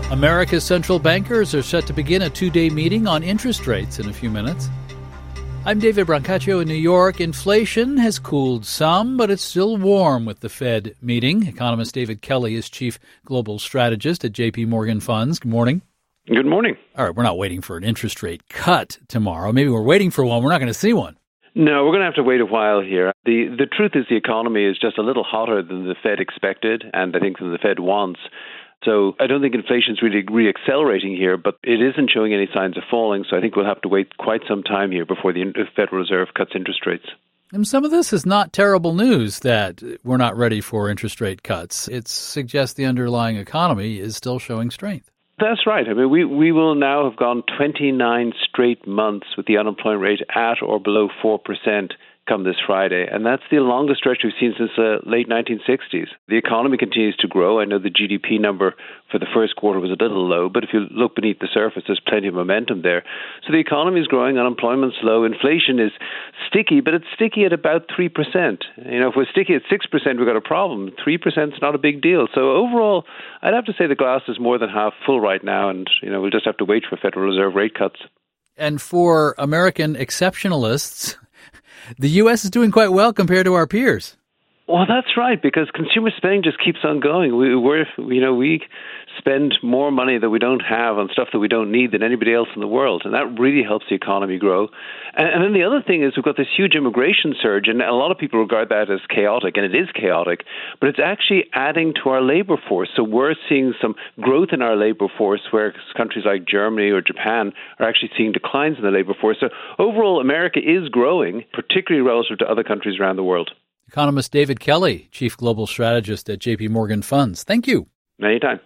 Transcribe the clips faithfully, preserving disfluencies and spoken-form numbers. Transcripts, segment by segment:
America's central bankers are set to begin a two-day meeting on interest rates in a few minutes. I'm David Brancaccio in New York. Inflation has cooled some, but it's still warm with the Fed meeting. Economist David Kelly is chief global strategist at J P Morgan Funds. Good morning. Good morning. All right, we're not waiting for an interest rate cut tomorrow. Maybe we're waiting for one. We're not going to see one. No, we're going to have to wait a while here. The the truth is the economy is just a little hotter than the Fed expected, and I think than the Fed wants. So I don't think inflation is really re-accelerating here, but it isn't showing any signs of falling. So I think we'll have to wait quite some time here before the Federal Reserve cuts interest rates. And some of this is not terrible news that we're not ready for interest rate cuts. It suggests the underlying economy is still showing strength. That's right. I mean, we, we will now have gone twenty-nine straight months with the unemployment rate at or below four percent come this Friday. And that's the longest stretch we've seen since the late nineteen sixties. The economy continues to grow. I know the G D P number for the first quarter was a little low, but if you look beneath the surface, there's plenty of momentum there. So the economy is growing, unemployment's low, inflation is sticky, but it's sticky at about three percent. You know, if we're sticky at six percent, we've got a problem. three percent is not a big deal. So overall, I'd have to say the glass is more than half full right now, and, you know, we'll just have to wait for Federal Reserve rate cuts. And for American exceptionalists, the U S is doing quite well compared to our peers. Well, that's right, because consumer spending just keeps on going. We, we're, you know, we spend more money that we don't have on stuff that we don't need than anybody else in the world, and that really helps the economy grow. And, and then the other thing is we've got this huge immigration surge, and a lot of people regard that as chaotic, and it is chaotic, but it's actually adding to our labor force. So we're seeing some growth in our labor force, where countries like Germany or Japan are actually seeing declines in the labor force. So overall, America is growing, particularly relative to other countries around the world. Economist David Kelly, chief global strategist at J P Morgan Funds. Thank you. Anytime.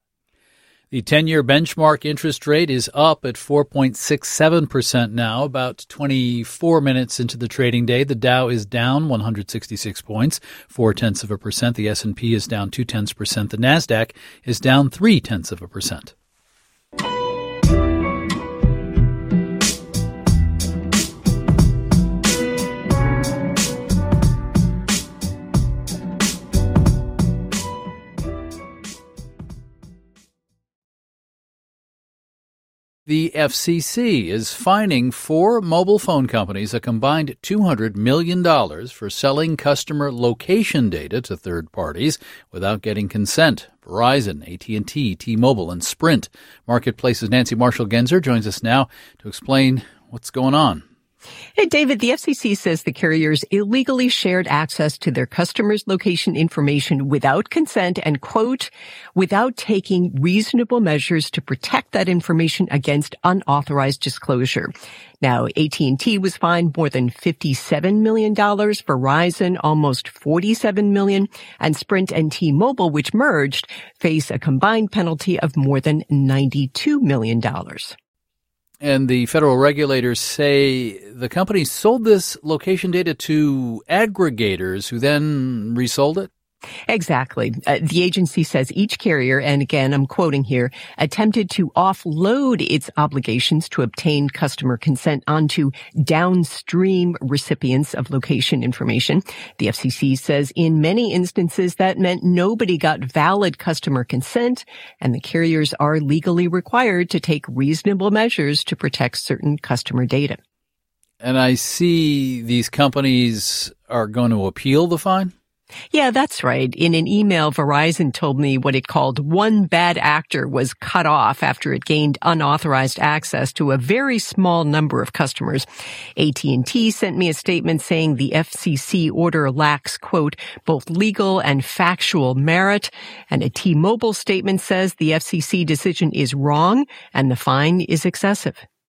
The ten-year benchmark interest rate is up at four point six seven percent now, about twenty-four minutes into the trading day. The Dow is down one hundred sixty-six points, four-tenths of a percent. The S and P is down two-tenths percent. The NASDAQ is down three-tenths of a percent. The F C C is fining four mobile phone companies a combined two hundred million dollars for selling customer location data to third parties without getting consent. Verizon, A T and T, T-Mobile, and Sprint. Marketplace's Nancy Marshall-Genzer joins us now to explain what's going on. Hey, David, the F C C says the carriers illegally shared access to their customers' location information without consent and, quote, without taking reasonable measures to protect that information against unauthorized disclosure. Now, A T and T was fined more than fifty-seven million dollars, Verizon almost forty-seven million dollars, and Sprint and T-Mobile, which merged, face a combined penalty of more than ninety-two million dollars. And the federal regulators say the company sold this location data to aggregators who then resold it? Exactly. Uh, the agency says each carrier, and again, I'm quoting here, attempted to offload its obligations to obtain customer consent onto downstream recipients of location information. The F C C says in many instances that meant nobody got valid customer consent, and the carriers are legally required to take reasonable measures to protect certain customer data. And I see these companies are going to appeal the fine? Yeah, that's right. In an email, Verizon told me what it called one bad actor was cut off after it gained unauthorized access to a very small number of customers. A T and T sent me a statement saying the F C C order lacks, quote, both legal and factual merit. And a T-Mobile statement says the F C C decision is wrong and the fine is excessive.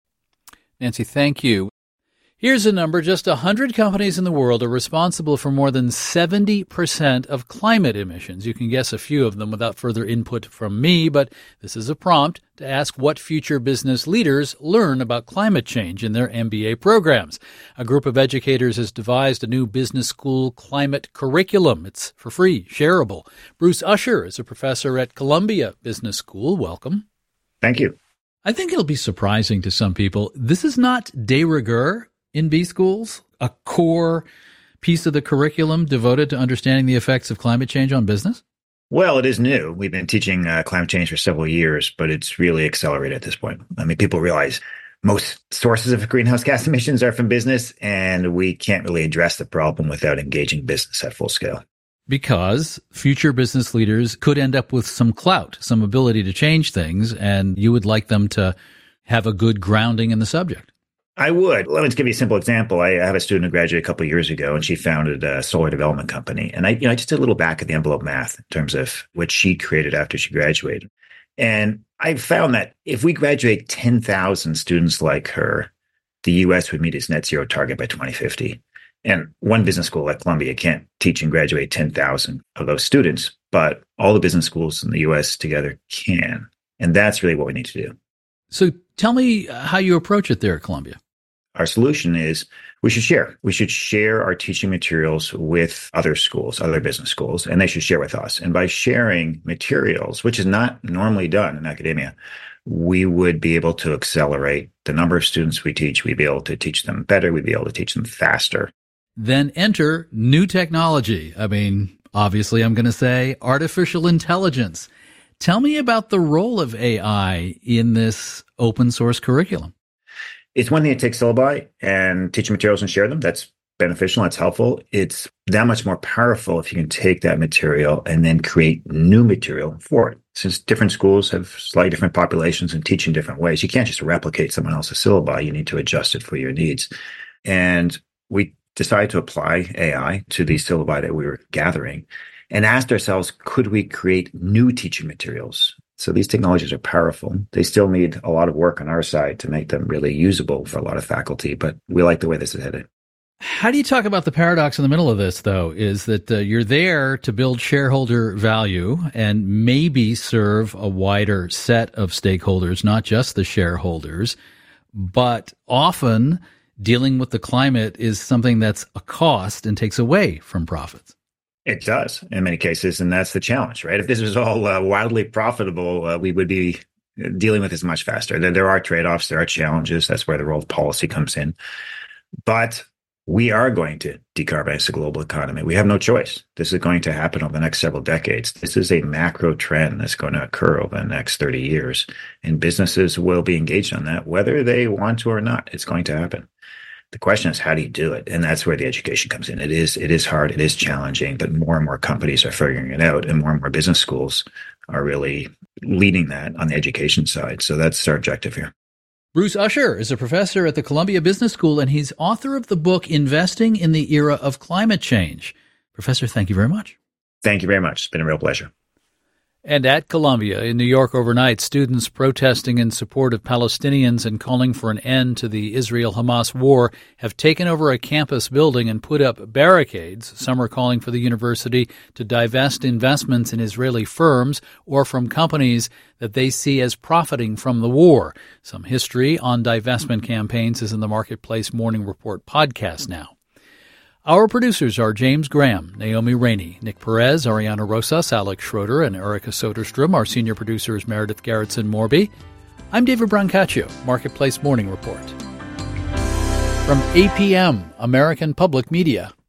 Nancy, thank you. Here's a number. Just one hundred companies in the world are responsible for more than seventy percent of climate emissions. You can guess a few of them without further input from me, but this is a prompt to ask what future business leaders learn about climate change in their M B A programs. A group of educators has devised a new business school climate curriculum. It's for free, shareable. Bruce Usher is a professor at Columbia Business School. Welcome. Thank you. I think it'll be surprising to some people. This is not de rigueur in B schools, a core piece of the curriculum devoted to understanding the effects of climate change on business? Well, it is new. We've been teaching uh, climate change for several years, but it's really accelerated at this point. I mean, people realize most sources of greenhouse gas emissions are from business, and we can't really address the problem without engaging business at full scale. Because future business leaders could end up with some clout, some ability to change things, and you would like them to have a good grounding in the subject. I would. Let me just give you a simple example. I have a student who graduated a couple of years ago, and she founded a solar development company. And I, you know, I just did a little back of the envelope math in terms of what she created after she graduated. And I found that if we graduate ten thousand students like her, the U S would meet its net zero target by twenty fifty. And one business school like Columbia can't teach and graduate ten thousand of those students, but all the business schools in the U S together can. And that's really what we need to do. So tell me how you approach it there at Columbia. Our solution is we should share. We should share our teaching materials with other schools, other business schools, and they should share with us. And by sharing materials, which is not normally done in academia, we would be able to accelerate the number of students we teach. We'd be able to teach them better. We'd be able to teach them faster. Then enter new technology. I mean, obviously, I'm going to say artificial intelligence. Tell me about the role of A I in this open source curriculum. It's one thing to take syllabi and teach materials and share them. That's beneficial. That's helpful. It's that much more powerful if you can take that material and then create new material for it. Since different schools have slightly different populations and teach in different ways, you can't just replicate someone else's syllabi. You need to adjust it for your needs. And we decided to apply A I to these syllabi that we were gathering and asked ourselves, could we create new teaching materials? So these technologies are powerful. They still need a lot of work on our side to make them really usable for a lot of faculty, but we like the way this is headed. How do you talk about the paradox in the middle of this, though, is that uh, you're there to build shareholder value and maybe serve a wider set of stakeholders, not just the shareholders, but often dealing with the climate is something that's a cost and takes away from profits. It does in many cases, and that's the challenge, right? If this was all uh, wildly profitable, uh, we would be dealing with this much faster. There, there are trade-offs, there are challenges. That's where the role of policy comes in. But we are going to decarbonize the global economy. We have no choice. This is going to happen over the next several decades. This is a macro trend that's going to occur over the next thirty years, and businesses will be engaged on that, whether they want to or not. It's going to happen. The question is, how do you do it? And that's where the education comes in. It is, it is hard. It is challenging, but more and more companies are figuring it out, and more and more business schools are really leading that on the education side. So that's our objective here. Bruce Usher is a professor at the Columbia Business School, and he's author of the book, Investing in the Era of Climate Change. Professor, thank you very much. Thank you very much. It's been a real pleasure. And at Columbia in New York overnight, students protesting in support of Palestinians and calling for an end to the Israel-Hamas war have taken over a campus building and put up barricades. Some are calling for the university to divest investments in Israeli firms or from companies that they see as profiting from the war. Some history on divestment campaigns is in the Marketplace Morning Report podcast now. Our producers are James Graham, Naomi Rainey, Nick Perez, Ariana Rosas, Alex Schroeder, and Erica Soderstrom. Our senior producer is Meredith Garrettson-Morby. I'm David Brancaccio, Marketplace Morning Report. From A P M, American Public Media.